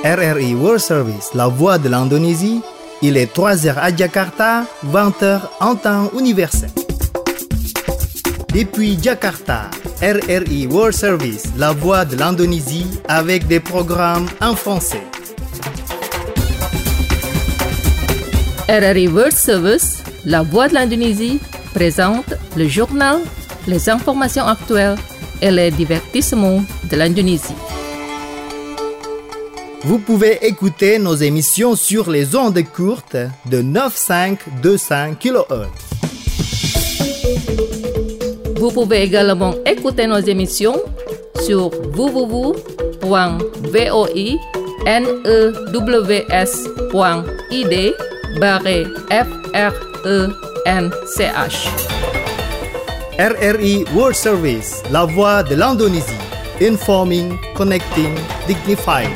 RRI World Service, la voix de l'Indonésie. Il est 3h à Jakarta, 20h en temps universel. Depuis Jakarta, RRI World Service, la voix de l'Indonésie, avec des programmes en français. RRI World Service, la voix de l'Indonésie, présente le journal, les informations actuelles et les divertissements de l'Indonésie. Vous pouvez écouter nos émissions sur les ondes courtes de 9525 kHz. Vous pouvez également écouter nos émissions sur www.vois.id/FRENCH. RRI World Service, la voix de l'Indonésie. Informing, connecting, dignifying.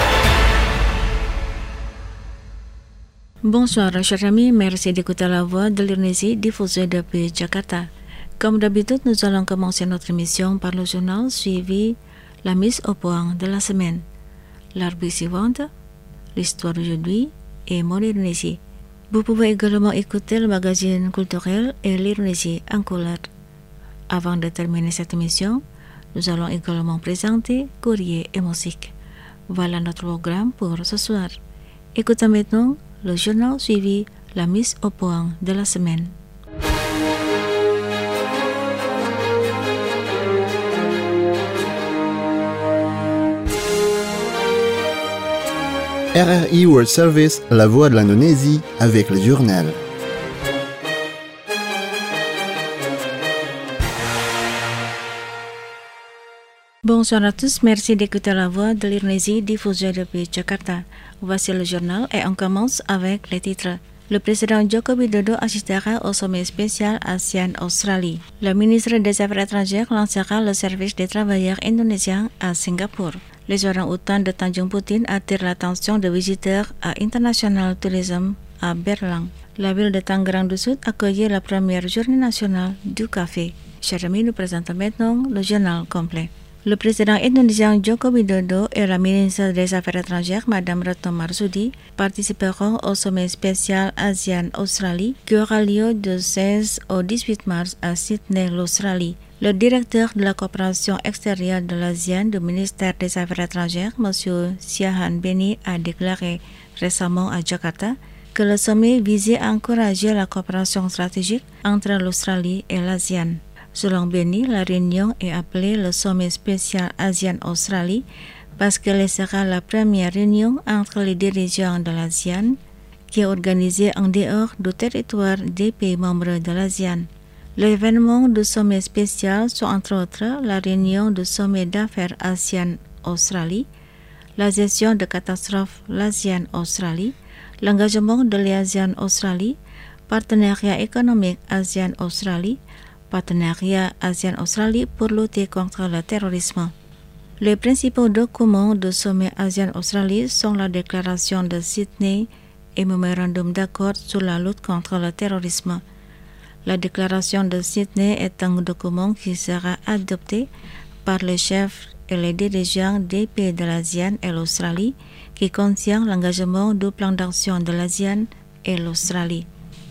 Bonsoir chers amis, merci d'écouter la voix de l'Indonésie diffusée depuis Jakarta. Comme d'habitude, nous allons commencer notre émission par le journal suivi la mise au point de la semaine. La rubrique suivante, l'histoire d'aujourd'hui et mon Indonésie. Vous pouvez également écouter le magazine culturel et l'Indonésie en couleur. Avant de terminer cette émission, nous allons également présenter courrier et musique. Voilà notre programme pour ce soir. Écoutons maintenant le journal suivi la mise au point de la semaine. RRI World Service, la voix de l'Indonésie, avec le journal. Bonsoir à tous, merci d'écouter la voix de l'Indonésie diffusée depuis Jakarta. Voici le journal et on commence avec les titres. Le président Joko Widodo assistera au sommet spécial ASEAN-Australie. Le ministre des Affaires étrangères lancera le service des travailleurs indonésiens à Singapour. Les orang-outans de Tanjung Putin attirent l'attention des visiteurs à International Tourism à Berlang. La ville de Tangerang du Sud accueillit la première journée nationale du café. Chers amis, nous présentons maintenant le journal complet. Le président indonésien Joko Widodo et la ministre des Affaires étrangères, Madame Retno Marsudi, participeront au sommet spécial ASEAN-Australie qui aura lieu du 16 au 18 mars à Sydney, l'Australie. Le directeur de la coopération extérieure de l'ASEAN du ministère des Affaires étrangères, M. Siahan Beni, a déclaré récemment à Jakarta que le sommet visait à encourager la coopération stratégique entre l'Australie et l'ASEAN. Selon Beni, la réunion est appelée le sommet spécial ASEAN-Australie parce qu'elle sera la première réunion entre les dirigeants de l'ASEAN qui est organisée en dehors du territoire des pays membres de l'ASEAN. L'événement du sommet spécial sont entre autres la réunion du sommet d'affaires ASEAN-Australie, la gestion de catastrophes l'ASEAN-Australie, l'engagement de l'ASEAN-Australie, partenariat économique ASEAN-Australie, partenariat ASEAN-Australie pour lutter contre le terrorisme. Les principaux documents du sommet ASEAN-Australie sont la déclaration de Sydney et mémorandum d'accord sur la lutte contre le terrorisme. La déclaration de Sydney est un document qui sera adopté par les chefs et les dirigeants des pays de l'ASEAN et l'Australie qui contient l'engagement du plan d'action de l'ASEAN et l'Australie.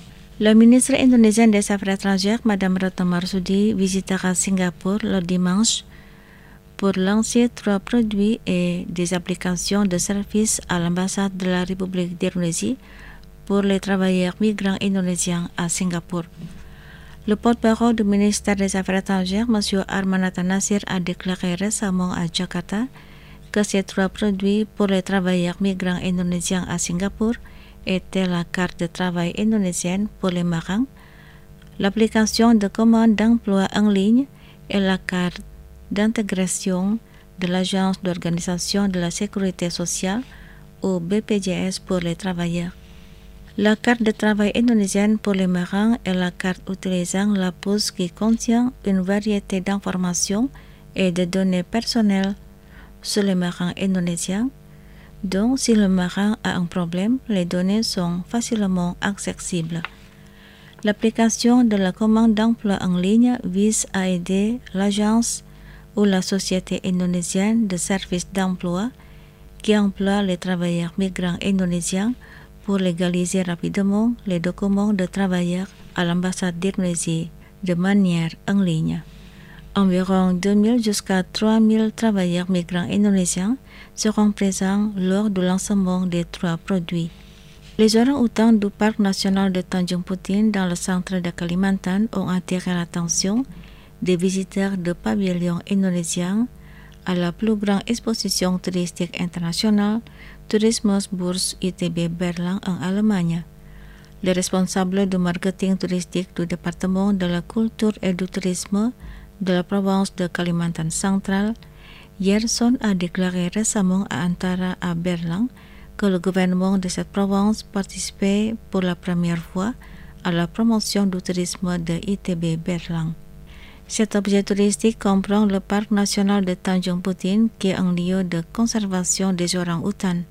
La ministre indonésienne des Affaires étrangères, Madame Retno Marsudi, visitera Singapour le dimanche pour lancer 3 produits et des applications de services à l'ambassade de la République d'Indonésie pour les travailleurs migrants indonésiens à Singapour. Le porte-parole du ministère des Affaires étrangères, M. Armanata Nasir, a déclaré récemment à Jakarta que ces 3 produits pour les travailleurs migrants indonésiens à Singapour étaient la carte de travail indonésienne pour les marins, l'application de commande d'emploi en ligne et la carte d'intégration de l'Agence d'organisation de la sécurité sociale ou BPJS pour les travailleurs. La carte de travail indonésienne pour les marins est la carte utilisant la puce qui contient une variété d'informations et de données personnelles sur les marins indonésiens. Donc, si le marin a un problème, les données sont facilement accessibles. L'application de la commande d'emploi en ligne vise à aider l'agence ou la société indonésienne de services d'emploi qui emploie les travailleurs migrants indonésiens pour légaliser rapidement les documents de travailleurs à l'ambassade d'Indonésie de manière en ligne. Environ 2000 jusqu'à 3000 travailleurs migrants indonésiens seront présents lors du lancement des 3 produits. Les orang-outans du parc national de Tanjung Putin dans le centre de Kalimantan ont attiré l'attention des visiteurs de pavillons indonésiens à la plus grande exposition touristique internationale Tourismusbeurs ITB Berlin en Allemagne. Le responsable du marketing touristique du département de la culture et du tourisme de la province de Kalimantan Central, Yerson a déclaré récemment à Antara à Berlin que le gouvernement de cette province participait pour la première fois à la promotion du tourisme de ITB Berlin. Cet objet touristique comprend le parc national de Tanjung Putin qui est un lieu de conservation des orang-outans.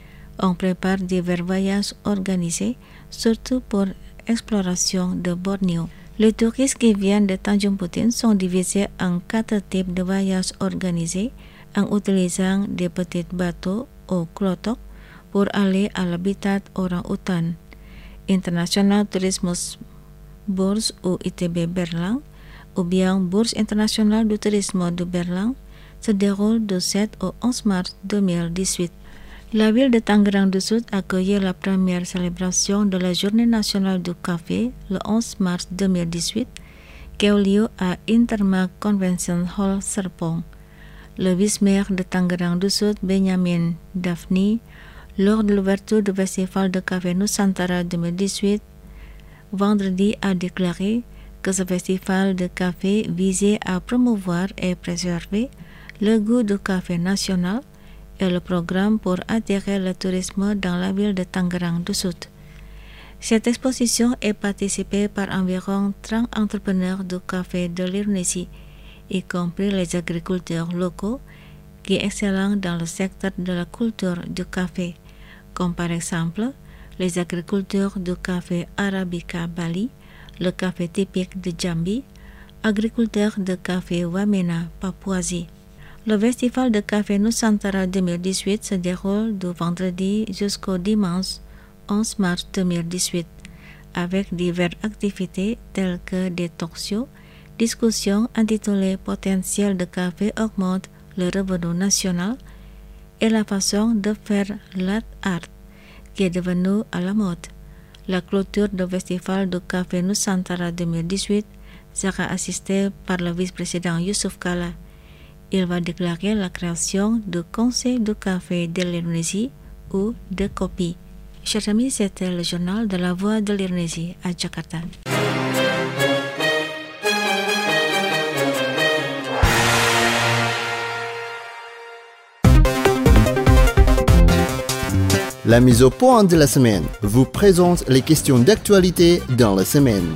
On prépare divers voyages organisés, surtout pour exploration de Bornéo. Les touristes qui viennent de Tanjung Putin sont divisés en 4 types de voyages organisés en utilisant des petits bateaux ou klotok pour aller à l'habitat orang-outan. International Tourismusbeurs ou ITB Berlin ou bien Bourse internationale du tourisme de Berlin se déroule du 7 au 11 mars 2018. La ville de Tangerang du Sud accueillait la première célébration de la Journée nationale du café le 11 mars 2018 qui a eu lieu à Intermark Convention Hall Serpong. Le vice-maire de Tangerang du Sud, Benjamin Daphni, lors de l'ouverture du Festival de Café Nusantara 2018, vendredi a déclaré que ce festival de café visait à promouvoir et préserver le goût du café national et le programme pour attirer le tourisme dans la ville de Tangerang du Sud. Cette exposition est participée par environ 30 entrepreneurs du café de l'Indonésie, y compris les agriculteurs locaux qui excellent dans le secteur de la culture du café, comme par exemple les agriculteurs du café Arabica Bali, le café typique de Jambi, agriculteurs de café Wamena, Papouasie. Le festival de café Nusantara 2018 se déroule du vendredi jusqu'au dimanche 11 mars 2018 avec diverses activités telles que des talk-shows, discussions intitulées Potentiel de café augmente le revenu national et la façon de faire l'art qui est devenue à la mode. La clôture du festival du café Nusantara 2018 sera assistée par le vice-président Yusuf Kala. Il va déclarer la création du Conseil du café de l'Indonésie ou de Kopi. Chers amis, c'était le journal de la Voix de l'Indonésie à Jakarta. La mise au point de la semaine vous présente les questions d'actualité dans la semaine.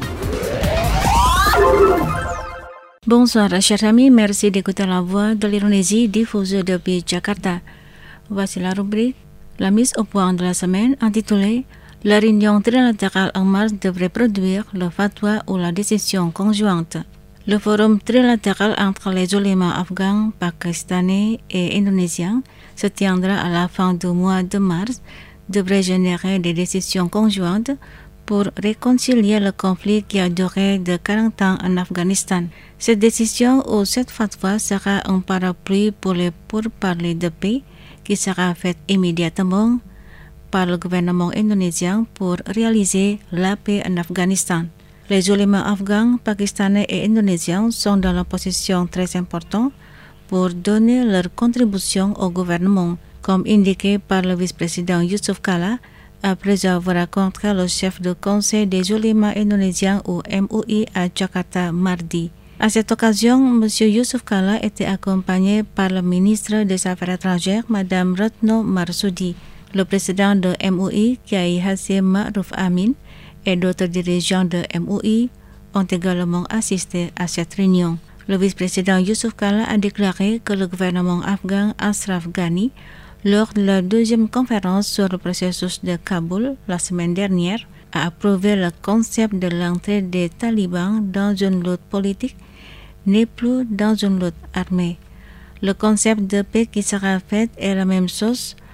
Bonsoir chers amis, merci d'écouter la Voix de l'Indonésie diffusée depuis Jakarta. Voici la rubrique La mise au point de la semaine intitulée La réunion trilatérale en mars devrait produire le fatwa ou la décision conjointe. Le forum trilatéral entre les oulémas afghans, pakistanais et indonésiens se tiendra à la fin du mois de mars, devrait générer des décisions conjointes pour réconcilier le conflit qui a duré de 40 ans en Afghanistan. Cette décision ou cette fatwa sera un parapluie pour les pourparlers de paix qui sera faite immédiatement par le gouvernement indonésien pour réaliser la paix en Afghanistan. Les oulémas afghans, pakistanais et indonésiens sont dans la position très importante pour donner leur contribution au gouvernement, comme indiqué par le vice-président Yusuf Kala après avoir rencontré le chef du Conseil des oulémas indonésiens ou MUI à Jakarta mardi. À cette occasion, M. Yusuf Kala était accompagné par le ministre des Affaires étrangères, Mme Retno Marsudi, le président de MUI, Kiai Hasyim Ma'ruf Amin, et d'autres dirigeants de MUI ont également assisté à cette réunion. Le vice-président Yusuf Kala a déclaré que le gouvernement afghan Ashraf Ghani, lors de la deuxième conférence sur le processus de Kaboul la semaine dernière, a approuvé le concept de l'entrée des talibans dans une lutte politique, n'est plus dans une lutte armée. Le concept de paix qui sera fait est la même chose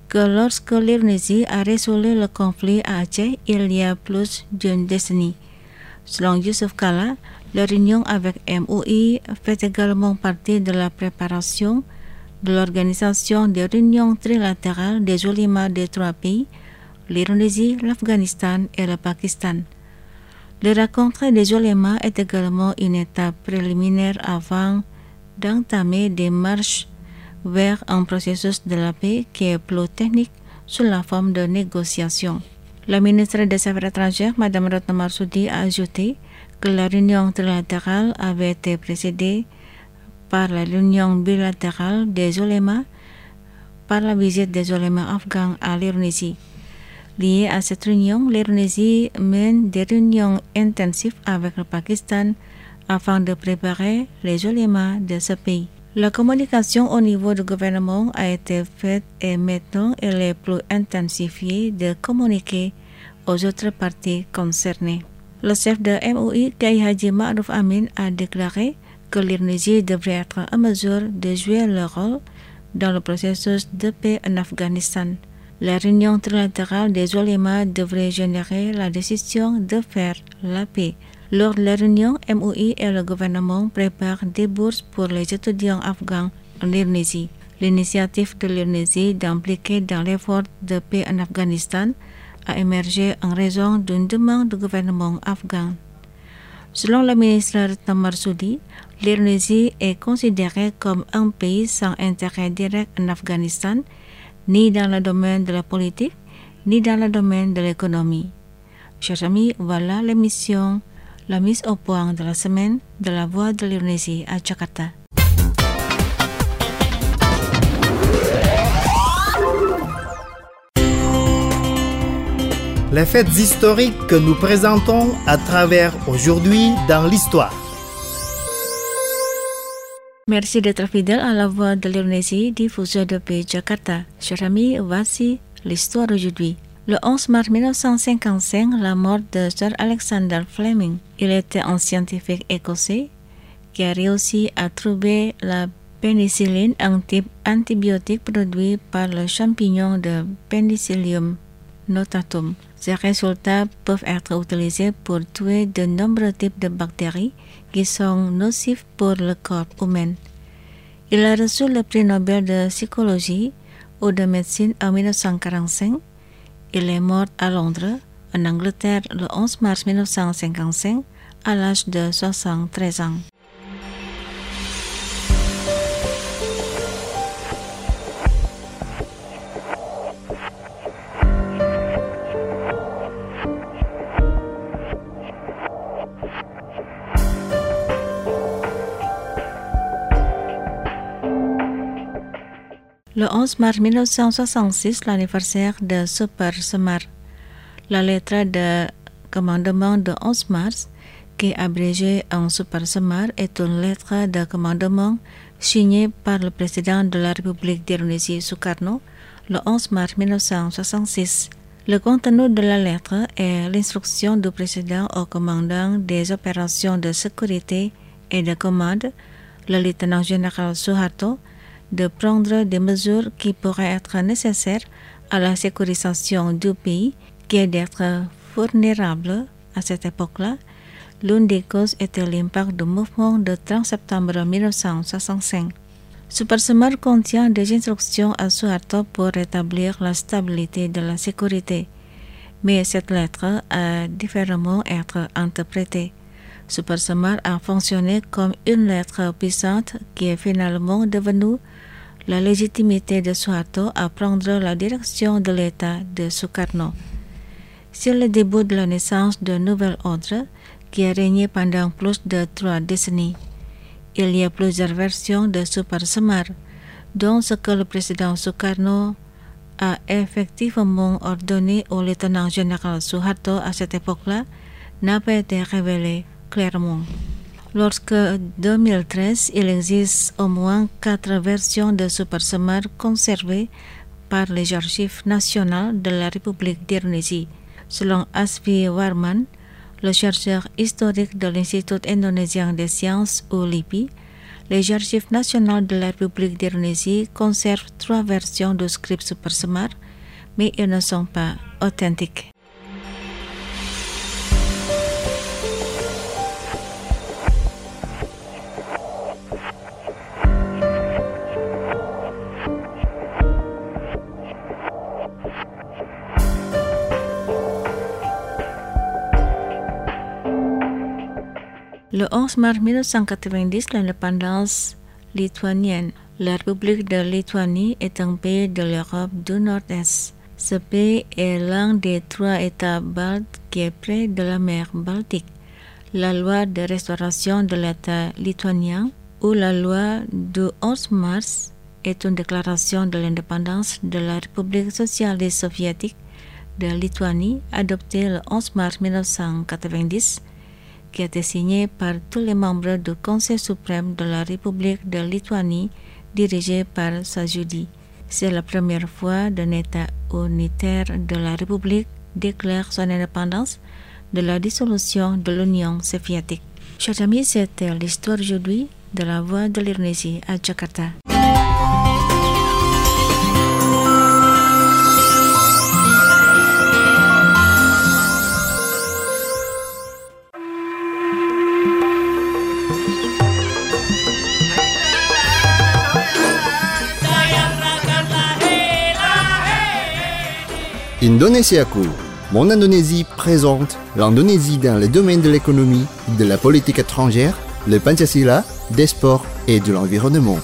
que lorsque l'Indonésie a résolu le conflit à Aceh il y a plus d'une décennie. Selon Yusuf Kala, la réunion avec MOI fait également partie de la préparation de l'organisation des réunions trilatérales des oulémas des trois pays, l'Indonésie, l'Afghanistan et le Pakistan. Le rencontre des oulémas est également une étape préliminaire avant d'entamer des marches vers un processus de la paix qui est plus technique sous la forme de négociation. La ministre des Affaires étrangères, Mme Retno Marsudi, a ajouté que la réunion trilatérale avait été précédée par la réunion bilatérale des oulémas par la visite des oulémas afghans à l'Indonésie. Lié à cette réunion, l'Indonésie mène des réunions intensives avec le Pakistan afin de préparer les oulémas de ce pays. La communication au niveau du gouvernement a été faite et maintenant elle est plus intensifiée de communiquer aux autres parties concernées. Le chef de MOI, Kiai Haji Ma'ruf Amin, a déclaré que l'Indonésie devrait être en mesure de jouer leur rôle dans le processus de paix en Afghanistan. La réunion trilatérale des oulémas devrait générer la décision de faire la paix. Lors de la réunion, MOI et le gouvernement préparent des bourses pour les étudiants afghans en Indonésie. L'initiative de l'Indonésie d'impliquer dans l'effort de paix en Afghanistan a émergé en raison d'une demande du gouvernement afghan. Selon la ministre Retno Marsudi, l'Indonésie est considérée comme un pays sans intérêt direct en Afghanistan, ni dans le domaine de la politique, ni dans le domaine de l'économie. Chers amis, voilà l'émission La mise au point de la semaine de la Voix de l'Indonésie à Jakarta. Les faits historiques que nous présentons à travers aujourd'hui dans l'histoire. Merci d'être fidèle à la Voix de l'Indonésie diffusée depuis Jakarta. Chers amis, voici l'histoire aujourd'hui. Le 11 mars 1955, la mort de Sir Alexander Fleming. Il était un scientifique écossais qui a réussi à trouver la pénicilline, un type antibiotique produit par le champignon de Penicillium notatum. Ces résultats peuvent être utilisés pour tuer de nombreux types de bactéries qui sont nocifs pour le corps humain. Il a reçu le prix Nobel de psychologie ou de médecine en 1945. Il est mort à Londres, en Angleterre, le 11 mars 1955, à l'âge de 73 ans. Le 11 mars 1966, l'anniversaire de Super Semar. La lettre de commandement de 11 mars, qui est abrégée en Super Semar, est une lettre de commandement signée par le président de la République d'Indonésie, Sukarno, le 11 mars 1966. Le contenu de la lettre est l'instruction du président au commandant des opérations de sécurité et de commande, le lieutenant-général Suharto, de prendre des mesures qui pourraient être nécessaires à la sécurisation du pays, qui est d'être vulnérable à cette époque-là. L'une des causes était l'impact du mouvement de 30 septembre 1965. Super Semar contient des instructions à Suharto pour rétablir la stabilité de la sécurité, mais cette lettre a différemment été interprétée. Super Semar a fonctionné comme une lettre puissante qui est finalement devenue la légitimité de Suharto à prendre la direction de l'État de Sukarno. C'est le début de la naissance d'un nouvel ordre qui a régné pendant plus de 3 décennies. Il y a plusieurs versions de Super Semar, dont ce que le président Sukarno a effectivement ordonné au lieutenant-général Suharto à cette époque-là n'a pas été révélé clairement. Lorsque 2013, il existe au moins 4 versions de Super Semar conservées par les archives nationales de la République d'Indonésie. Selon Asfi Warman, le chercheur historique de l'Institut indonésien des sciences ou LIPI, Les archives nationales de la République d'Indonésie conservent 3 versions de script Super Semar, mais ils ne sont pas authentiques. Le 11 mars 1990, l'indépendance lituanienne. La République de Lituanie est un pays de l'Europe du Nord-Est. Ce pays est l'un des 3 États baltes qui est près de la mer Baltique. La loi de restauration de l'État lituanien, ou la loi du 11 mars, est une déclaration de l'indépendance de la République socialiste soviétique de Lituanie, adoptée le 11 mars 1990, qui a été signé par tous les membres du Conseil suprême de la République de Lituanie, dirigé par Sąjūdis. C'est la première fois qu'un État unitaire de la République déclare son indépendance de la dissolution de l'Union soviétique. Chers amis, c'était l'histoire aujourd'hui de la Voix de l'Indonésie à Jakarta. Indonesiaku, Mon Indonésie présente l'Indonésie dans le domaine de l'économie, de la politique étrangère, le Pancasila, des sports et de l'environnement.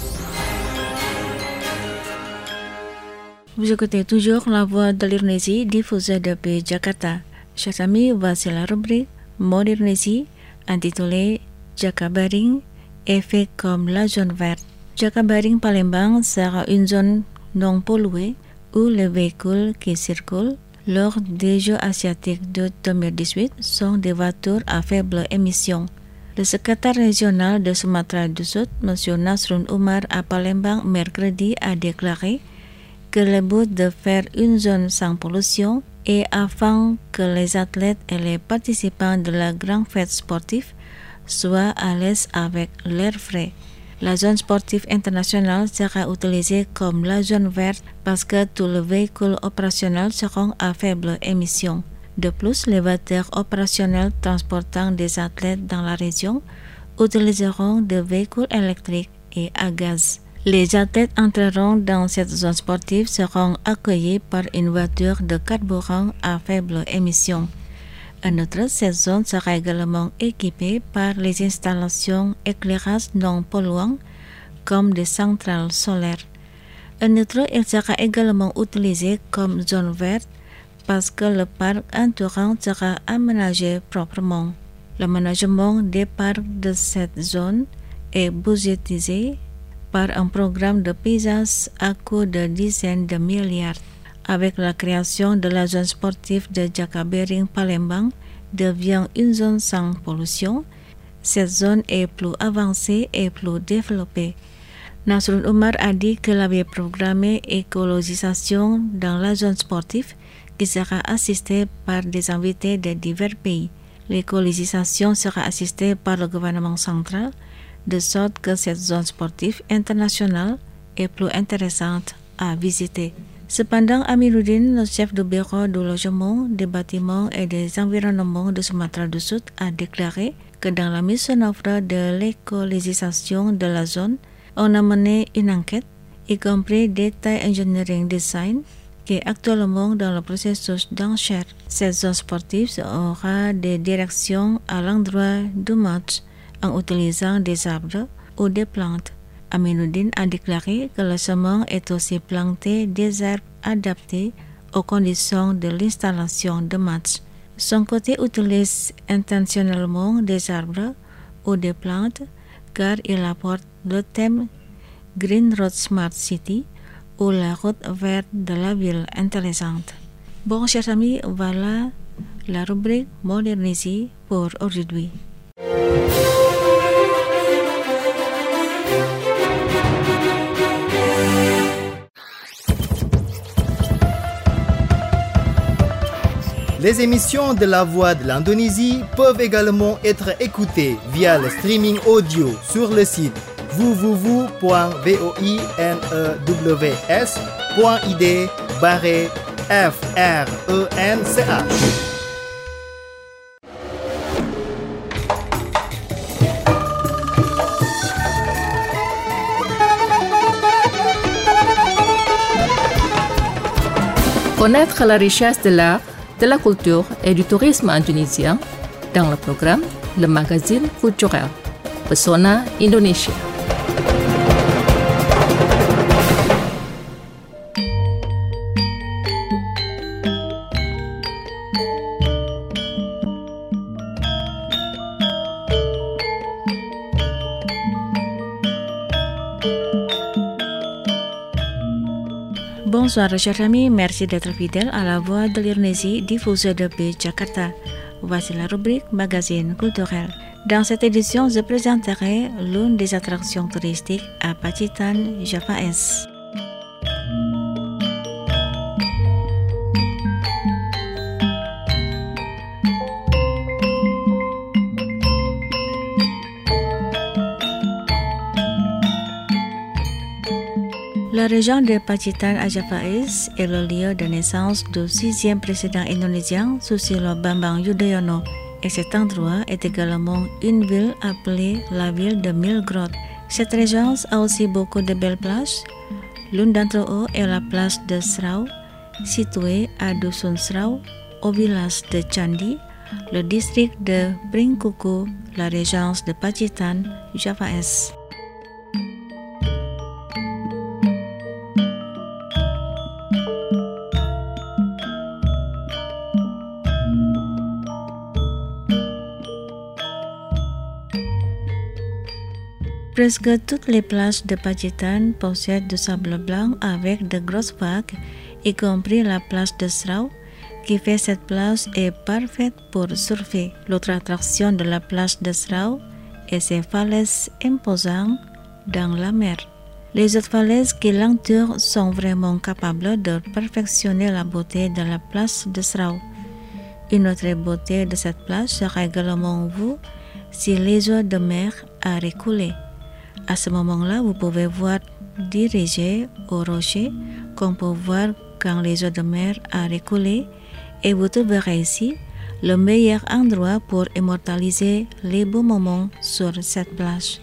Vous écoutez toujours la Voix de l'Indonésie diffusée depuis Jakarta. Chers amis, voici la rubrique Mot d'Indonésie intitulée Jakabaring, effet comme la zone verte. Jakabaring Palembang sera une zone non polluée où les véhicules qui circulent lors des Jeux asiatiques de 2018 sont des voitures à faible émission. Le secrétaire régional de Sumatra du Sud, M. Nasrun Umar à Palembang, mercredi, a déclaré que le but de faire une zone sans pollution est afin que les athlètes et les participants de la grande fête sportive soient à l'aise avec l'air frais. La zone sportive internationale sera utilisée comme la zone verte parce que tous les véhicules opérationnels seront à faible émission. De plus, les voitures opérationnelles transportant des athlètes dans la région utiliseront des véhicules électriques et à gaz. Les athlètes entreront dans cette zone sportive seront accueillis par une voiture de carburant à faible émission. En outre, cette zone sera également équipée par les installations éclairage non polluantes comme des centrales solaires. En outre, il sera également utilisé comme zone verte parce que le parc entourant sera aménagé proprement. L'aménagement des parcs de cette zone est budgétisé par un programme de paysage à coût de dizaines de milliards. Avec la création de la zone sportive de Jakabaring Palembang devient une zone sans pollution, cette zone est plus avancée et plus développée. Nasrun Umar a dit qu'il avait programmé écologisation dans la zone sportive qui sera assistée par des invités de divers pays. L'écologisation sera assistée par le gouvernement central, de sorte que cette zone sportive internationale est plus intéressante à visiter. Cependant, Amiruddin, le chef du bureau du logement, des bâtiments et des environnements de Sumatra du Sud, a déclaré que dans la mise en œuvre de l'écologisation de la zone, on a mené une enquête, y compris Data Engineering Design, qui est actuellement dans le processus d'enchère. Cette zone sportive aura des directions à l'endroit du match en utilisant des arbres ou des plantes. Amiruddin a déclaré que le chemin est aussi planté des arbres adaptés aux conditions de l'installation de match. Son côté utilise intentionnellement des arbres ou des plantes car il apporte le thème Green Road Smart City ou la route verte de la ville intelligente. Bon, chers amis, voilà la rubrique Moderniser pour aujourd'hui. Les émissions de La Voix de l'Indonésie peuvent également être écoutées via le streaming audio sur le site www.voins.id/FRENCH. Connaître la richesse de l'art, de la culture et du tourisme indonésien dans le programme Le Magazine Culturel, Pesona Indonesia. Bonsoir chers amis, merci d'être fidèles à la voix de l'Indonésie diffusée depuis Jakarta. Voici la rubrique Magazine culturel. Dans cette édition, je présenterai l'une des attractions touristiques à Pacitan, Java Est. La région de Pacitan à Java Est est le lieu de naissance du 6e président indonésien Susilo Bambang Yudhoyono et cet endroit est également une ville appelée la ville de 1000 grottes. Cette région a aussi beaucoup de belles plages. L'une d'entre eux est la plage de Srau, située à Dusun Srau, au village de Candi, le district de Pringkuku, la région de Pacitan, Java Est. Presque toutes les plages de Pacitan possèdent du sable blanc avec de grosses vagues, y compris la plage de Srau, qui fait cette plage est parfaite pour surfer. L'autre attraction de la plage de Srau est ses falaises imposantes dans la mer. Les autres falaises qui l'entourent sont vraiment capables de perfectionner la beauté de la plage de Srau. Une autre beauté de cette plage sera également vue si les eaux de mer arrêtent couler. À ce moment-là, vous pouvez voir dirigé au rocher, qu'on peut voir quand les eaux de mer arrêtent couler, et vous trouverez ici le meilleur endroit pour immortaliser les beaux moments sur cette plage.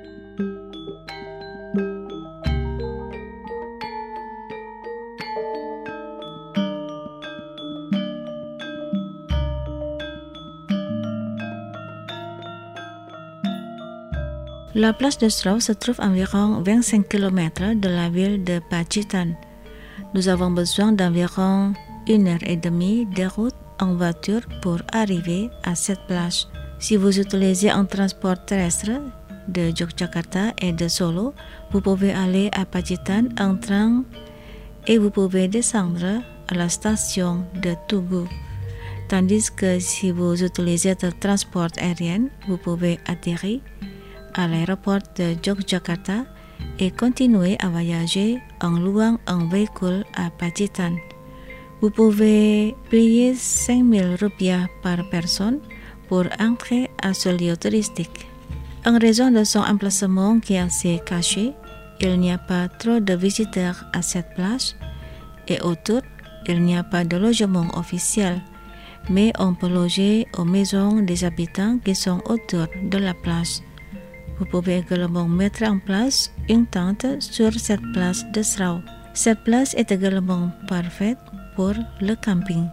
La plage de Srau se trouve à environ 25 km de la ville de Pacitan. Nous avons besoin d'environ 1h30 de route en voiture pour arriver à cette plage. Si vous utilisez un transport terrestre de Yogyakarta et de Solo, vous pouvez aller à Pacitan en train et vous pouvez descendre à la station de Tugu. Tandis que si vous utilisez le transport aérien, vous pouvez atterrir à l'aéroport de Yogyakarta et continuer à voyager en louant un véhicule à Pacitan. Vous pouvez payer 5.000 rupiah par personne pour entrer à ce lieu touristique. En raison de son emplacement qui est assez caché, il n'y a pas trop de visiteurs à cette plage et autour, il n'y a pas de logement officiel, mais on peut loger aux maisons des habitants qui sont autour de la plage. Vous pouvez également mettre en place une tente sur cette place de Srau. Cette place est également parfaite pour le camping.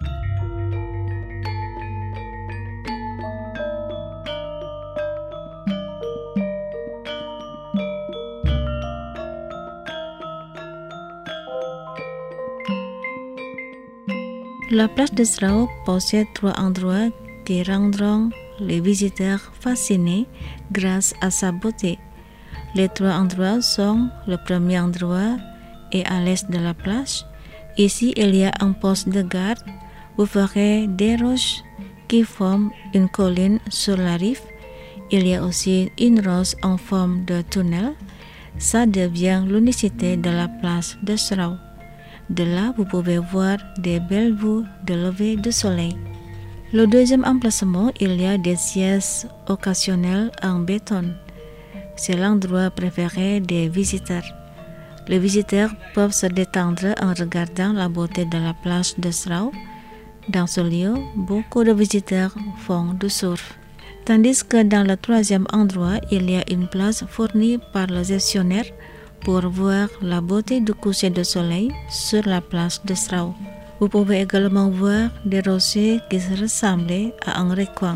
La plage de Srau possède 3 endroits qui rendront les visiteurs fascinés grâce à sa beauté. Les 3 endroits sont: le premier endroit est à l'est de la plage. Ici, il y a un poste de garde. Vous verrez des roches qui forment une colline sur la rive. Il y a aussi une roche en forme de tunnel. Ça devient l'unicité de la plage de Srau. De là, vous pouvez voir des belles vues de lever du soleil. Le deuxième emplacement, il y a des sièges occasionnels en béton. C'est l'endroit préféré des visiteurs. Les visiteurs peuvent se détendre en regardant la beauté de la plage de Srau. Dans ce lieu, beaucoup de visiteurs font du surf. Tandis que dans le troisième endroit, il y a une place fournie par le gestionnaire pour voir la beauté du coucher de soleil sur la plage de Srau. Vous pouvez également voir des rochers qui se ressemblent à un recoin.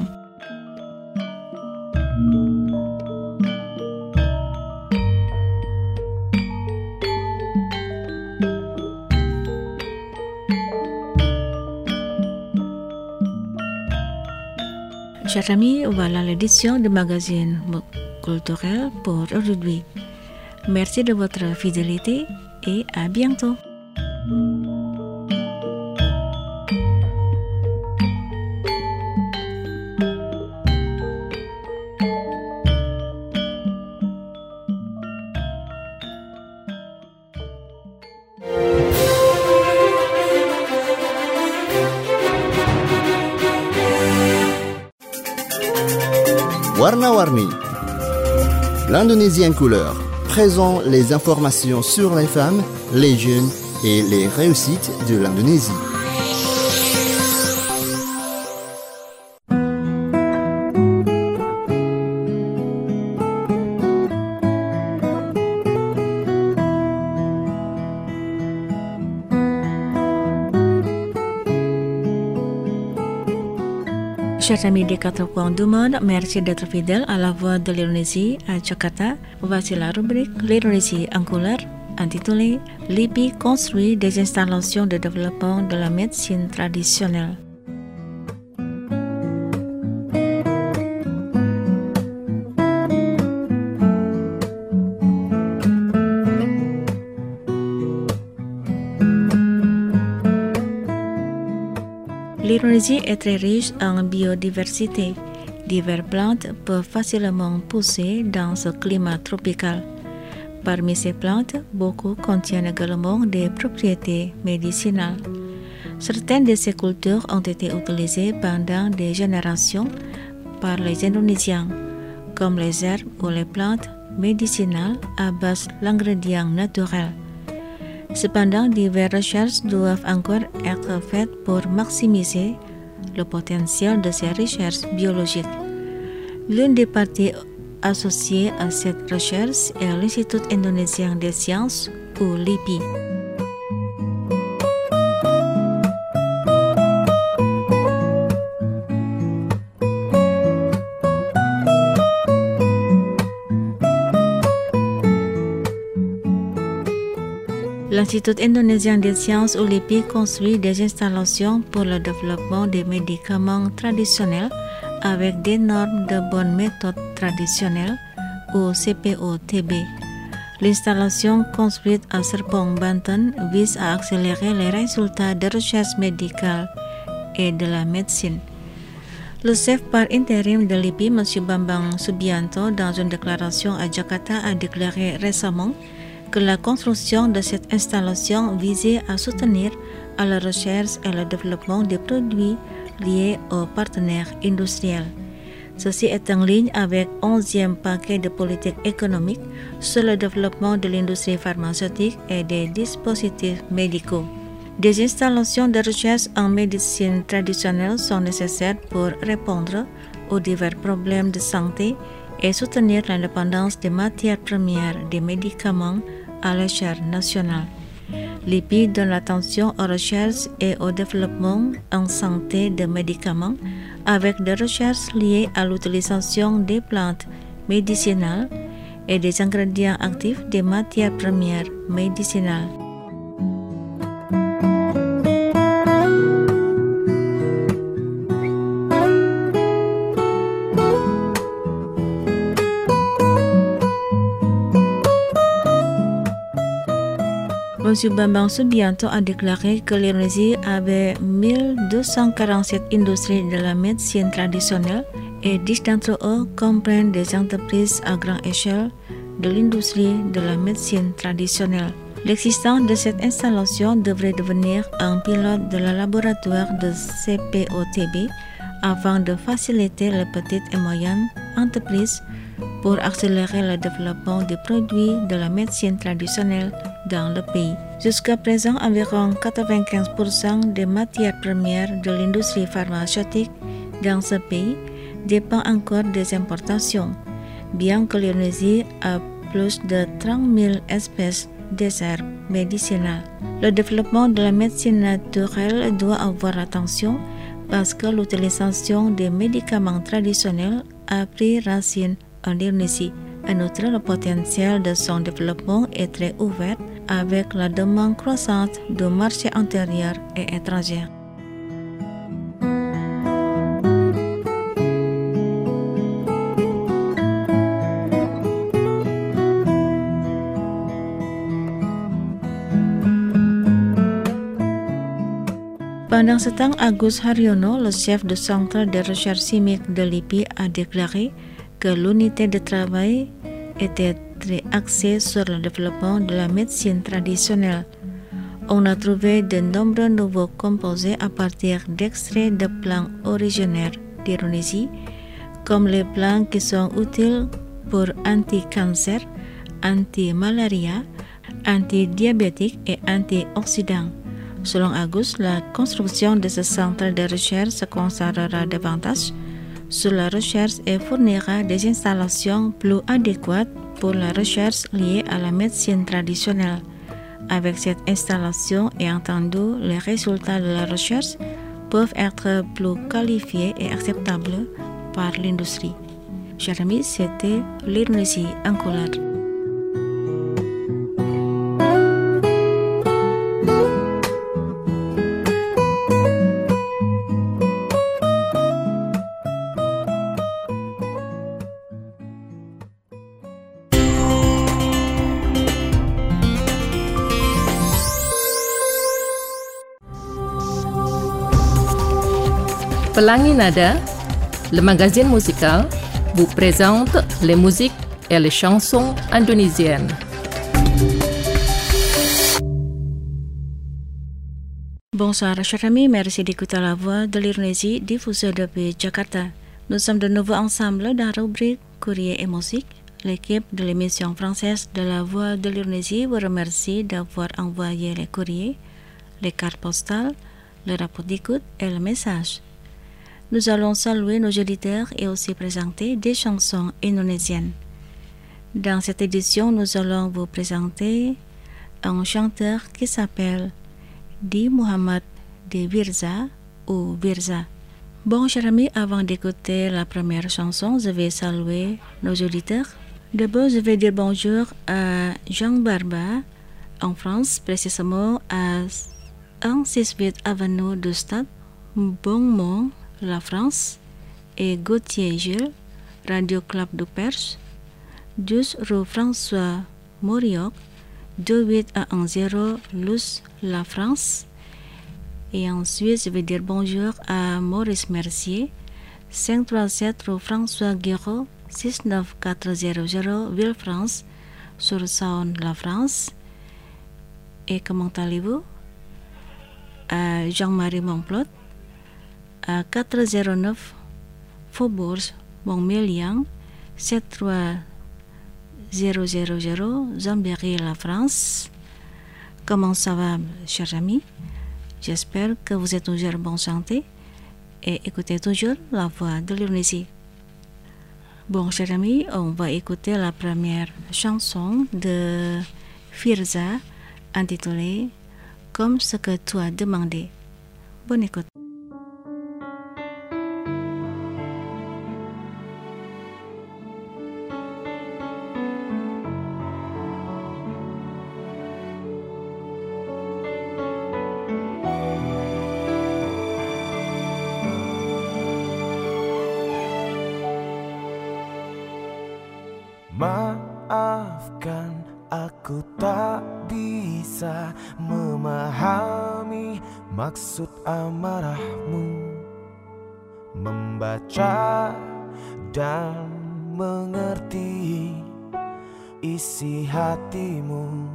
Chers amis, voilà l'édition du magazine culturel pour aujourd'hui. Merci de votre fidélité et à bientôt. Warna-Warni, l'Indonésie en couleur, présente les informations sur les femmes, les jeunes et les réussites de l'Indonésie. Chers amis des 4 coins du monde, merci d'être fidèles à la voix de l'Indonésie à Jakarta. Voici la rubrique L'Indonésie en couleur, intitulée LIPI construit des installations de développement de la médecine traditionnelle. L'Indonésie est très riche en biodiversité. Diverses plantes peuvent facilement pousser dans ce climat tropical. Parmi ces plantes, beaucoup contiennent également des propriétés médicinales. Certaines de ces cultures ont été utilisées pendant des générations par les Indonésiens, comme les herbes ou les plantes médicinales à base d'ingrédients naturels. Cependant, diverses recherches doivent encore être faites pour maximiser le potentiel de ces recherches biologiques. L'une des parties associées à cette recherche est l'Institut indonésien des sciences, ou LIPI. L'Institut indonésien des sciences ou LIPI construit des installations pour le développement des médicaments traditionnels avec des normes de bonnes méthodes traditionnelles ou CPO-TB. L'installation construite à Serpong, Banten vise à accélérer les résultats de recherche médicale et de la médecine. Le chef par intérim de LIPI, M. Bambang Subianto, dans une déclaration à Jakarta, a déclaré récemment que la construction de cette installation visait à soutenir à la recherche et le développement des produits liés aux partenaires industriels. Ceci est en ligne avec le 11e paquet de politique économique sur le développement de l'industrie pharmaceutique et des dispositifs médicaux. Des installations de recherche en médecine traditionnelle sont nécessaires pour répondre aux divers problèmes de santé et soutenir l'indépendance des matières premières des médicaments à l'échelle nationale. L'IPI donne l'attention aux recherches et au développement en santé de médicaments avec des recherches liées à l'utilisation des plantes médicinales et des ingrédients actifs des matières premières médicinales. M. Bambang Subianto a déclaré que l'Indonésie avait 1247 industries de la médecine traditionnelle et 10 d'entre eux comprennent des entreprises à grande échelle de l'industrie de la médecine traditionnelle. L'existence de cette installation devrait devenir un pilote de la laboratoire de CPO-TB afin de faciliter les petites et moyennes entreprises pour accélérer le développement des produits de la médecine traditionnelle dans le pays. Jusqu'à présent, environ 95% des matières premières de l'industrie pharmaceutique dans ce pays dépend encore des importations, bien que l'Indonésie a plus de 30 000 espèces d'herbes médicinales. Le développement de la médecine naturelle doit avoir attention parce que l'utilisation des médicaments traditionnels a pris racine en Indonésie. En outre, le potentiel de son développement est très ouvert avec la demande croissante du marché intérieur et étranger. Pendant ce temps, Agus Haryono, le chef du Centre de recherche chimique de l'IPI, a déclaré que l'unité de travail était très axée sur le développement de la médecine traditionnelle. On a trouvé de nombreux nouveaux composés à partir d'extraits de plantes originaires d'Indonésie, comme les plantes qui sont utiles pour anti-cancer, anti-malaria, anti-diabétique et antioxydant. Selon Agus, la construction de ce centre de recherche se concentrera davantage sur la recherche et fournira des installations plus adéquates pour la recherche liée à la médecine traditionnelle. Avec cette installation et entendu, les résultats de la recherche peuvent être plus qualifiés et acceptables par l'industrie. Chers amis, c'était l'Indonésie en couleur. Pelangi Nada, le magazine musical, vous présente les musiques et les chansons indonésiennes. Bonsoir chers amis, merci d'écouter la voix de l'Indonésie diffusée depuis Jakarta. Nous sommes de nouveau ensemble dans la rubrique Courrier et musique. L'équipe de l'émission française de la voix de l'Indonésie vous remercie d'avoir envoyé les courriers, les cartes postales, le rapport d'écoute et le message. Nous allons saluer nos auditeurs et aussi présenter des chansons indonésiennes. Dans cette édition, nous allons vous présenter un chanteur qui s'appelle Di Muhammad de Virza ou Virza. Bon, chers amis, avant d'écouter la première chanson, je vais saluer nos auditeurs. D'abord, je vais dire bonjour à Jean Barba en France, précisément à 168 avenue du Stade, Beaumont, la France, et Gauthier Gilles, Radio Club de Perche, 12 rue François Mauriac, 28110 Luce, la France. Et ensuite, je vais dire bonjour à Maurice Mercier, 537 rue François Guiraud, 69400 Ville-France, sur Saône, la France. Et comment allez-vous? À Jean-Marie Montplot, à 409 Faubourg Montmélian, 73000 Zambéry, la France. Comment ça va, chers amis? J'espère que vous êtes toujours en bonne santé et écoutez toujours la voix de l'Indonésie. Bon, chers amis, on va écouter la première chanson de Virza intitulée Comme ce que tu as demandé. Bonne écoute. Maafkan, aku tak bisa memahami maksud amarahmu, membaca dan mengerti isi hatimu.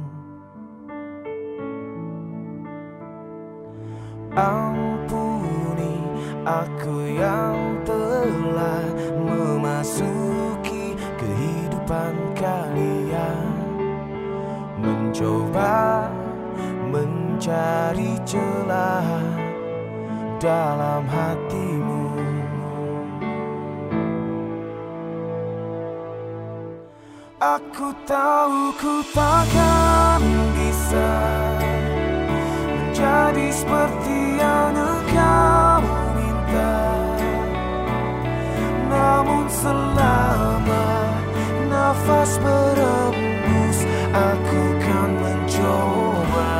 Ampuni aku yang telah memasuki kehidupanmu kehidupan kalian, mencoba mencari celah dalam hatimu. Aku tahu ku takkan bisa menjadi seperti yang engkau minta, namun selama nafas berembus, aku kan mencoba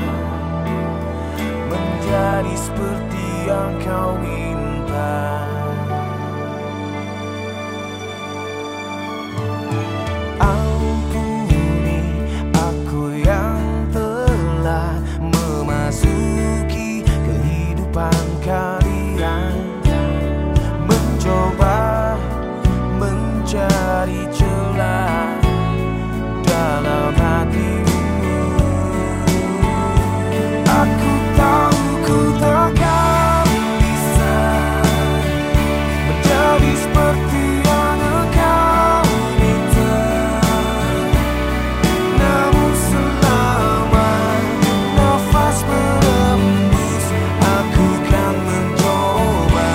menjadi seperti yang kau minta. Ampuni aku yang telah memasuki kehidupan kalian, mencoba mencari celah dalam hatimu. Aku tahu ku takkan bisa menjadi seperti yang engkau minta, namun selama nafas berembus, aku kan mencoba.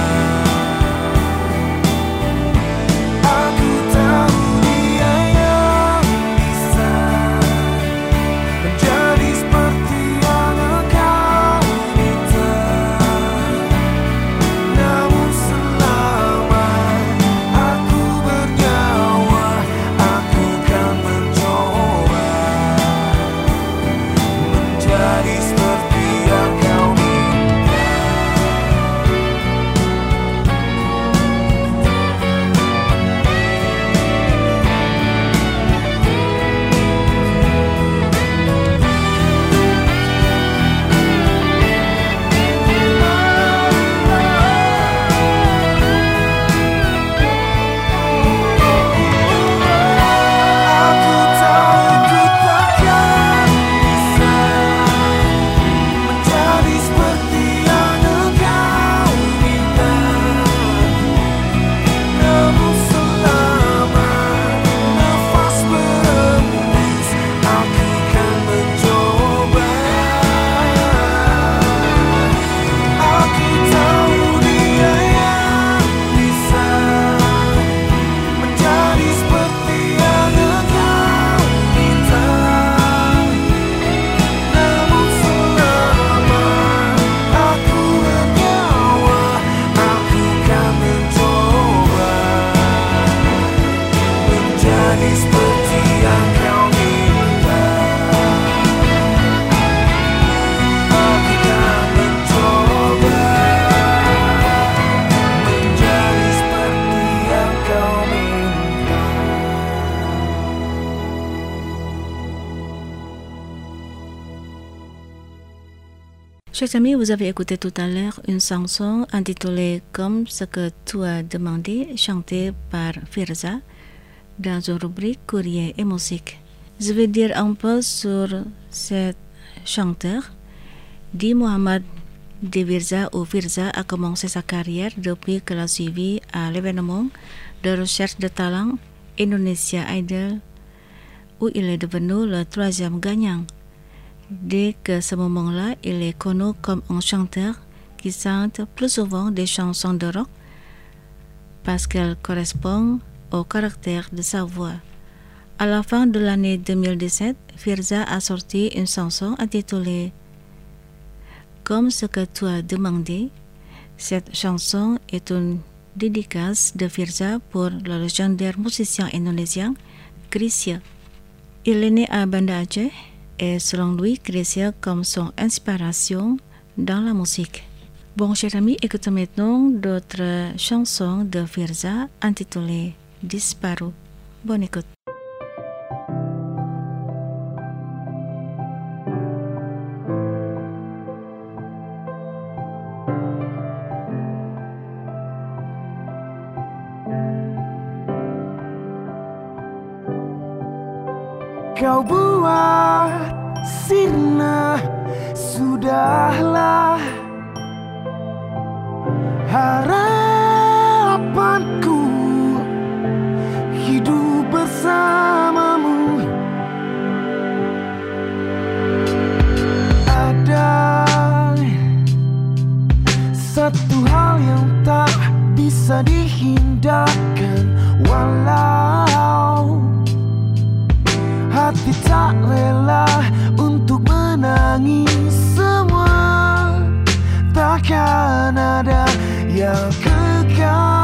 Aku tahu dia yang bisa menjadi seperti yang engkau minta, namun selama aku bernyawa, aku kan mencoba menjadi seperti yang kau minta. Aku tahu ku takkan bisa menjadi seperti yang engkau minta, namun selama nafas berembus, aku kan mencoba. Aku tahu dia yang bisa menjadi seperti yang engkau minta, namun selama aku bernyawa, aku kan mencoba menjadi seperti yang kau minta. Aku kan mencoba menjadi seperti yang kau minta. Chers amis, vous avez écouté tout à l'heure une chanson intitulée Comme ce que tu as demandé, chantée par Firza dans une rubrique Courrier et musique. Je vais dire un peu sur cet chanteur. Di Muhammad de Firza ou Firza a commencé sa carrière depuis qu'elle a suivi à l'événement de recherche de talent Indonesia Idol, où il est devenu le 3e gagnant. Dès que ce moment-là, il est connu comme un chanteur qui chante plus souvent des chansons de rock parce qu'elles correspondent au caractère de sa voix. À la fin de l'année 2017, Firza a sorti une chanson intitulée Comme ce que tu as demandé. Cette chanson est une dédicace de Firza pour le légendaire musicien indonésien Chrisye. Il est né à Banda Aceh et selon lui, Chrisye comme son inspiration dans la musique. Bon, chers amis, écoutons maintenant d'autres chansons de Firza intitulées Disparu. Bonne écoute. Kau buat sirna, sudahlah harapanku hidup bersama. bisa dihindarkan, walau hati tak rela untuk menangis. Semua takkan ada yang kekal.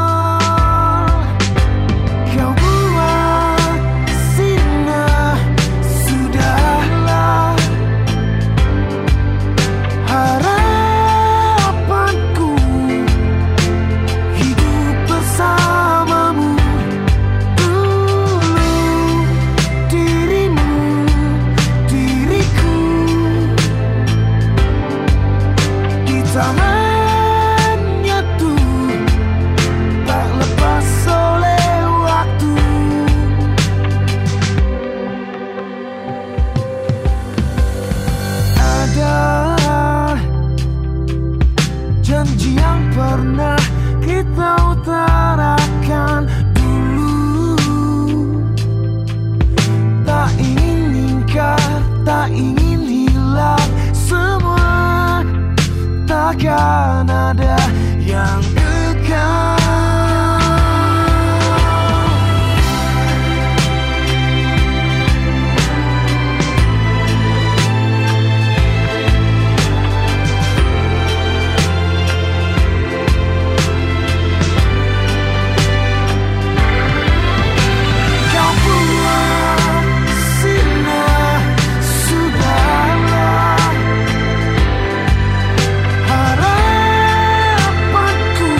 Kau buat sirna, sudahlah harapanku hidup bersamamu. Dulu dirimu, diriku, kita menyatu tak lepas oleh waktu. Ada janji yang pernah kita utarakan dulu, tak ingin ingkar, tak ingin hilang. Semua takkan ada yang kekal. Kau buat sinar, sudahlah harapanku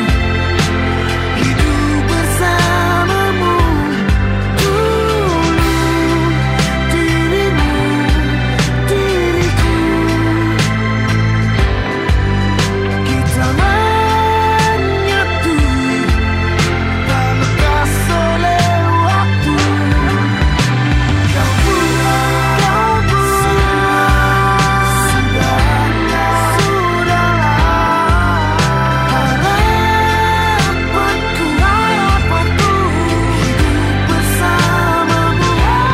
hidup bersamamu. Dulu dirimu, diriku, kita menyatu tak lepas oleh waktu. Kau buat sinar, sudahlah harapanku hidup bersamamu.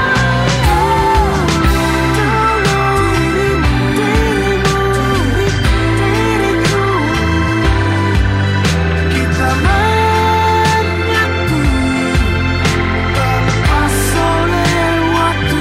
Dulu dirimu, diriku, kita menyatu tak lepas oleh waktu.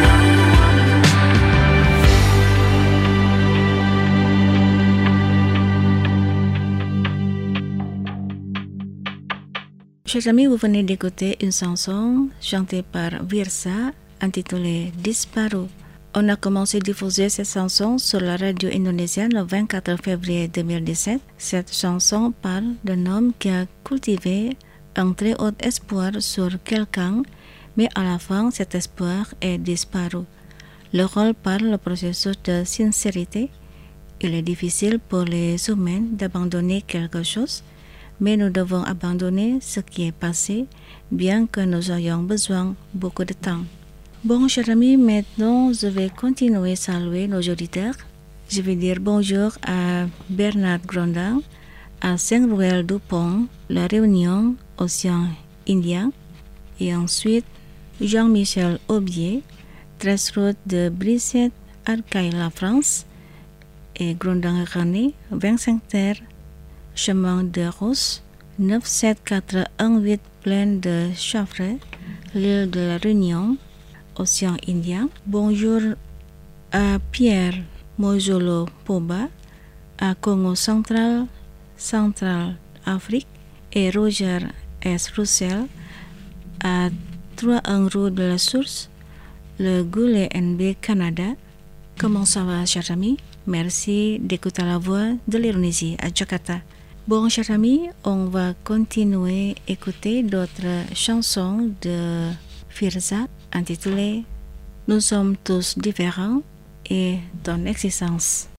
Chers amis, vous venez d'écouter une chanson chantée par Virsa intitulée Disparu. On a commencé à diffuser cette chanson sur la radio indonésienne le 24 février 2017. Cette chanson parle d'un homme qui a cultivé un très haut espoir sur quelqu'un, mais à la fin, cet espoir est disparu. Le rôle parle le processus de sincérité. Il est difficile pour les humains d'abandonner quelque chose, mais nous devons abandonner ce qui est passé, bien que nous ayons besoin beaucoup de temps. Bon, chers amis, maintenant, je vais continuer à saluer nos auditeurs. Je vais dire bonjour à Bernard Grondin, à Saint-Roël-du-Pont, La Réunion, Océan Indien, et ensuite Jean-Michel Aubier, 13 route de Brissette, Arcueil, la France, et Grondin-René, 25 terres, chemin de Rousse, 97418 plaine de Chafre, l'île de la Réunion, Océan Indien. Bonjour à Pierre Mojolo Poba, à Congo Central, Central Afrique, et Roger S. Roussel, à 31 rue de la Source, le Goulet NB Canada. Comment ça va, chers amis? Merci d'écouter la voix de l'Indonésie à Jakarta. Bon, chers amis, on va continuer à écouter d'autres chansons de Firza intitulées Nous sommes tous différents et ton existence.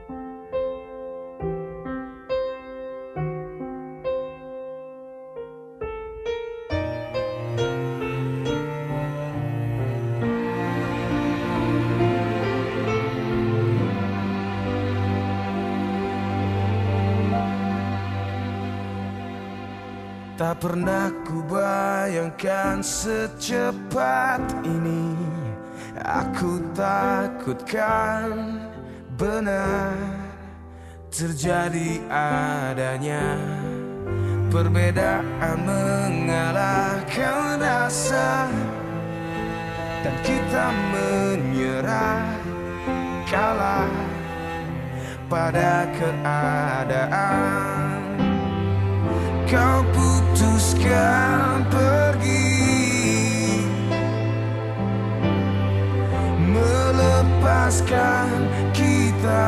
Tak pernah kubayangkan secepat ini. Aku takutkan benar terjadi adanya perbedaan mengalahkan rasa, dan kita menyerah kalah pada keadaan. Kau putuskan pergi, melepaskan kita.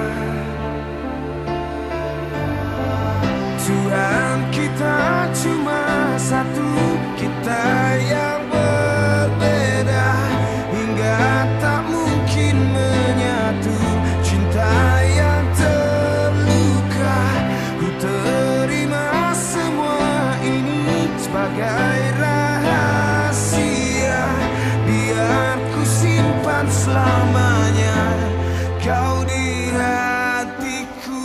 Tuhan, kita cuma satu, kita yang berbeda hingga tak mungkin menyatu. Cinta yang terluka, ku terima semua ini sebagai rahasia, biar ku simpan selamanya kau di hatiku.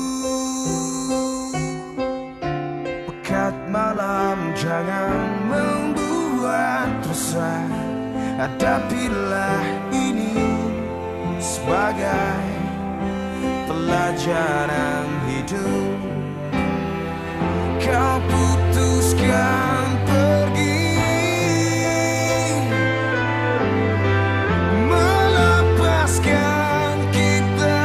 Pekat malam jangan membuat resah, hadapilah ini sebagai pelajaran hidup. Kau putuskan pergi, melepaskan kita.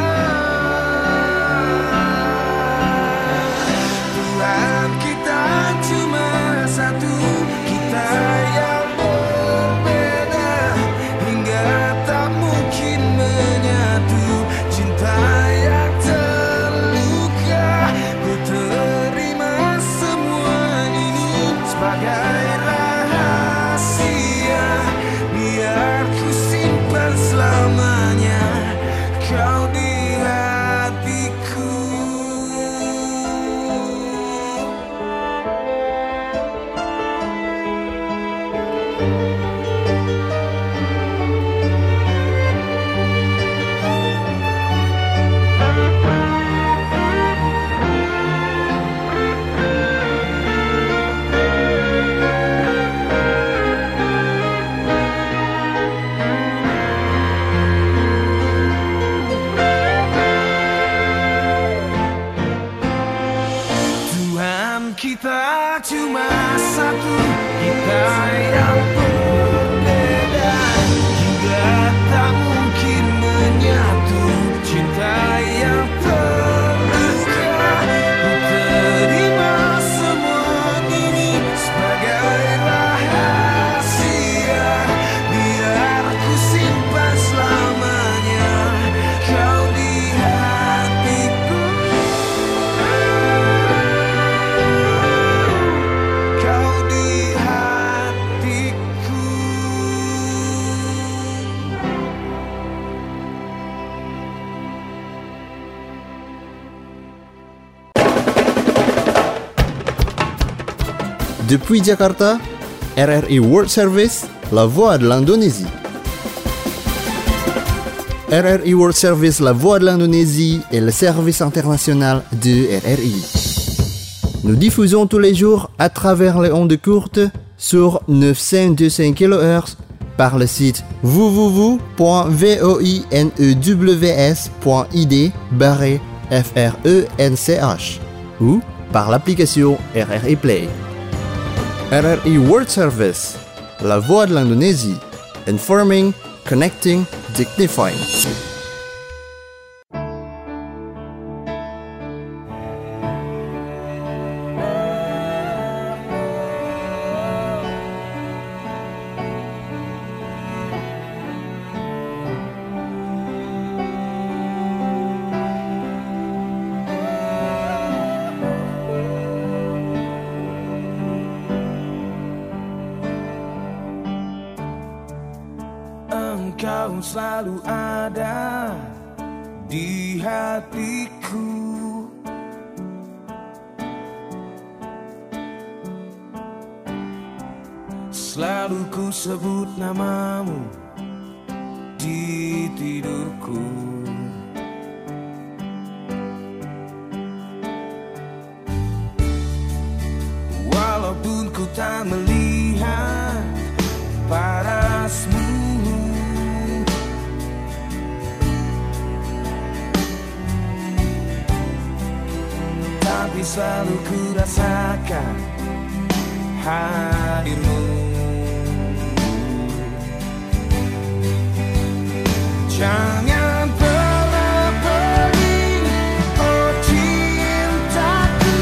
Tuhan, kita cuma satu, kita yang berbeda hingga tak mungkin menyatu. Cinta yang terluka, ku terima semua ini sebagai rahasia, biar ku simpan selamanya kau di hatiku. Tuhan, kita cuma satu, kita yang berbeda hingga tak mungkin menyatu. Cinta yang terluka, ku terima semua ini sebagai rahasia, biar ku simpan selamanya kau di hatiku. Kau di hatiku. Depuis Jakarta, RRI World Service, la voix de l'Indonésie. RRI World Service, la voix de l'Indonésie est le service international de RRI. Nous diffusons tous les jours à travers les ondes courtes sur 925 kHz par le site www.voinews.id/FRENCH ou par l'application RRI Play. RRI World Service, la voix de l'Indonésie, informing, connecting, dignifying. Engkau selalu ada di hatiku, selalu ku sebut namamu di tidurku. Walaupun ku tak melihat parasmu, tapi selalu ku rasakan hadirmu. Jangan pernah pergi, oh cintaku,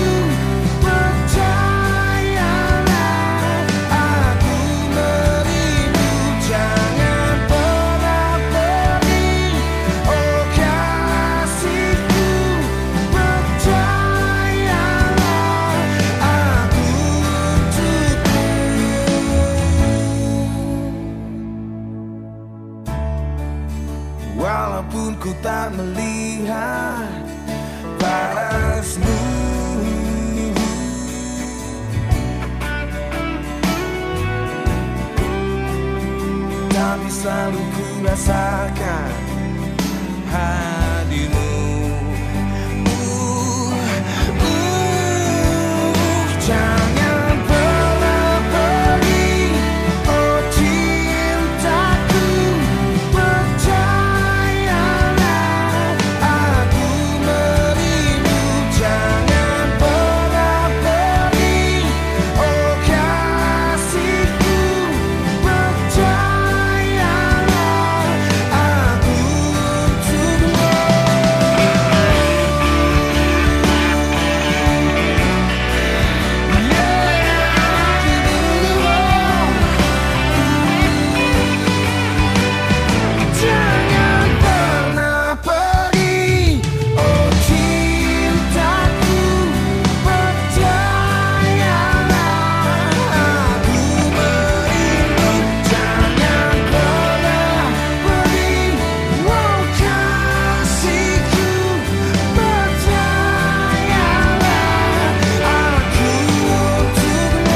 percayalah aku merindu. Jangan pernah pergi, oh kasihku, percayalah aku untukmu. Walaupun ku tak melihat parasmu, tapi selalu ku rasakan hadirmu. Jangan pernah pergi, oh cintaku, percayalah aku merindu. Jangan pernah pergi, oh kasihku, percayalah aku untukmu. Jangan pernah pergi, oh cintaku, percayalah aku merindu. Jangan pernah pergi, oh kasihku, percayalah aku untukmu.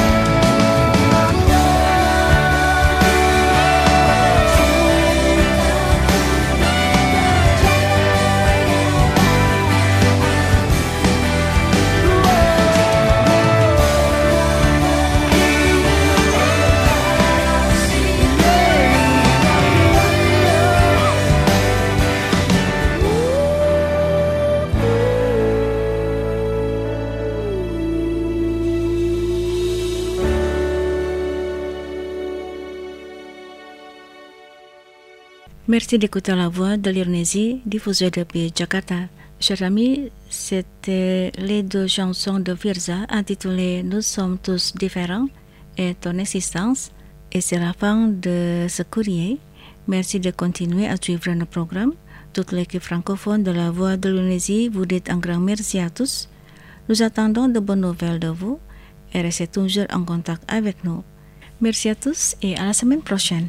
Merci d'écouter la voix de l'Irnésie diffusée depuis Jakarta. Chers amis, c'était les deux chansons de Firza intitulées Nous sommes tous différents et ton existence. Et c'est la fin de ce courrier. Merci de continuer à suivre nos programmes. Toute l'équipe francophone de la voix de l'Irnésie vous dit un grand merci à tous. Nous attendons de bonnes nouvelles de vous et restez toujours en contact avec nous. Merci à tous et à la semaine prochaine.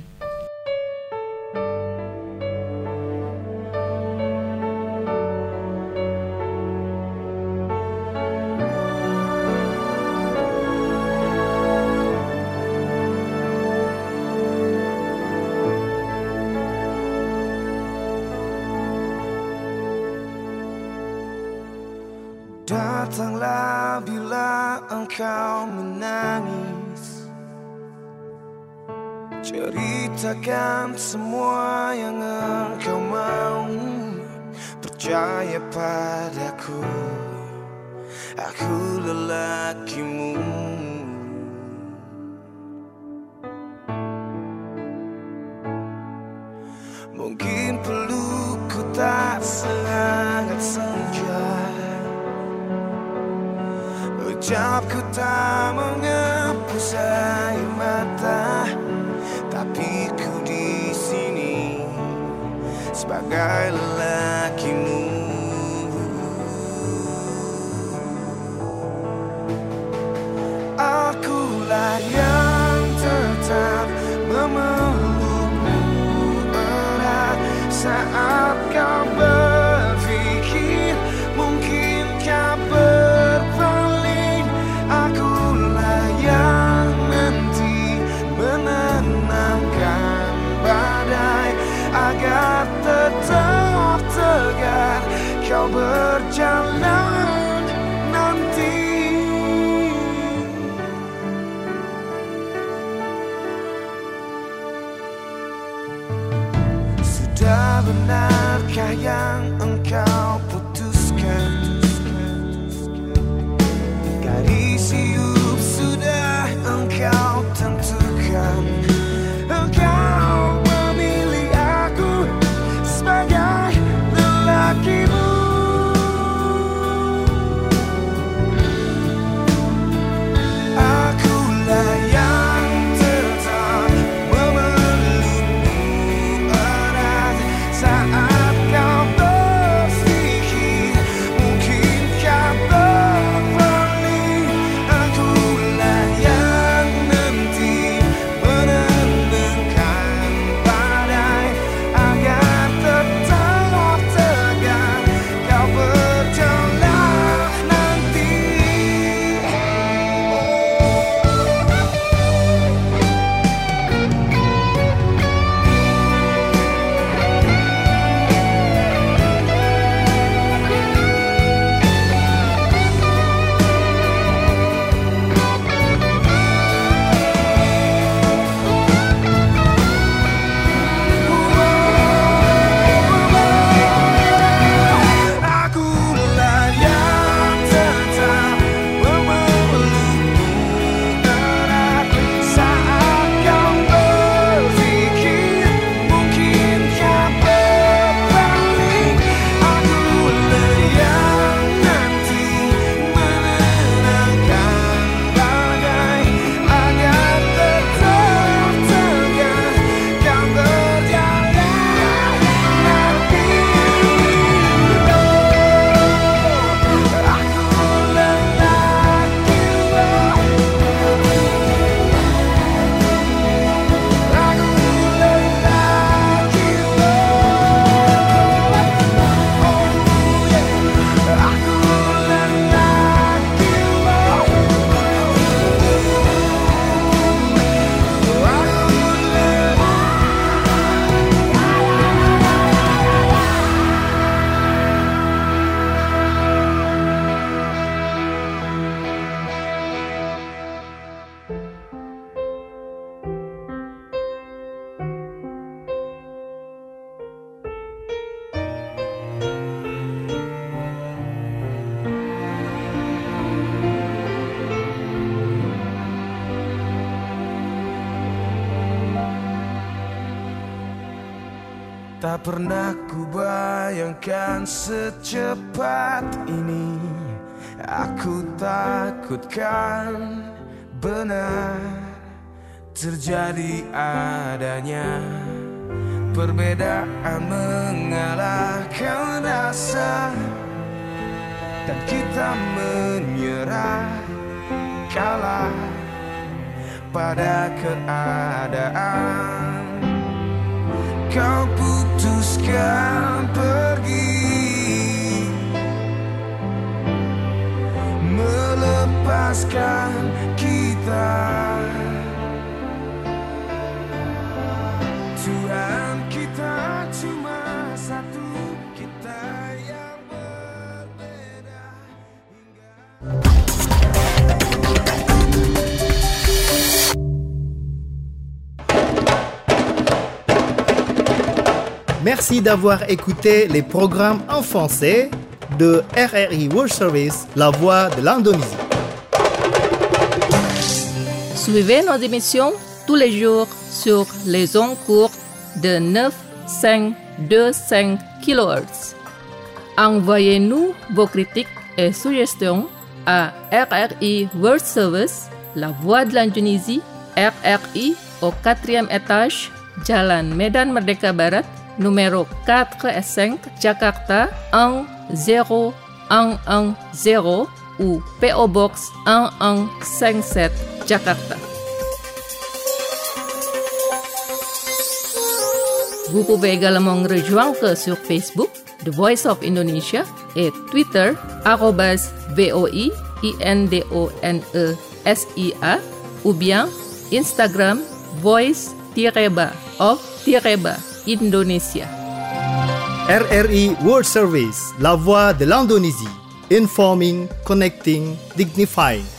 Datanglah bila engkau menangis, ceritakan semua yang engkau mau. Percaya padaku, aku lelakimu. Mungkin pelukku tak sehangat senja, ucapku tak menghapus air mata, tapi ku di sini sebagai lelakimu. Akulah yang tetap memelukmu erat saat kau berpikir mungkin kau berpaling. Akulah yang nanti menenangkan badai agar tetap tegar kau berjalan nanti. Sudah benarkah yang engkau putuskan? Tak pernah kubayangkan secepat ini. Aku takutkan benar terjadi adanya perbedaan mengalahkan rasa, dan kita menyerah kalah pada keadaan. Kau putuskan pergi, melepaskan kita. Tuhan, kita cuma satu, kita yang berbeda hingga... Merci d'avoir écouté les programmes en français de RRI World Service, La Voix de l'Indonésie. Suivez nos émissions tous les jours sur les ondes courtes de 9,525 kHz. Envoyez-nous vos critiques et suggestions à RRI World Service, La Voix de l'Indonésie, RRI au 4e étage, Jalan Medan Merdeka Barat, numéro 4-5, Jakarta 10110 ou PO Box 1157, Jakarta. Vous pouvez également nous rejoindre sur Facebook, The Voice of Indonesia, et Twitter, @VOIINDONESIA, ou bien Instagram, voice-of-Indonesia. RRI World Service, La Voix de l'Indonésie. Informing, connecting, dignifying.